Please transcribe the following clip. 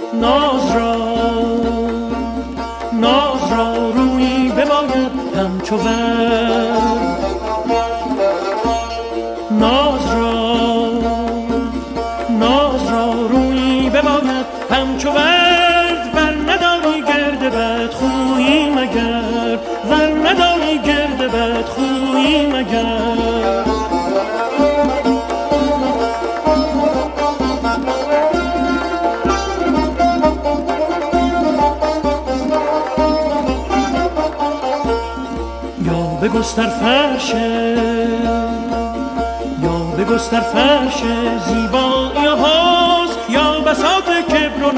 ناز را رویی بباید همچو ورد، ناز را رویی بباید همچو ورد، ور نداری گرد بد خویی مگر، ور نداری گرد بد خویی مگر. بگستر فرش زیبا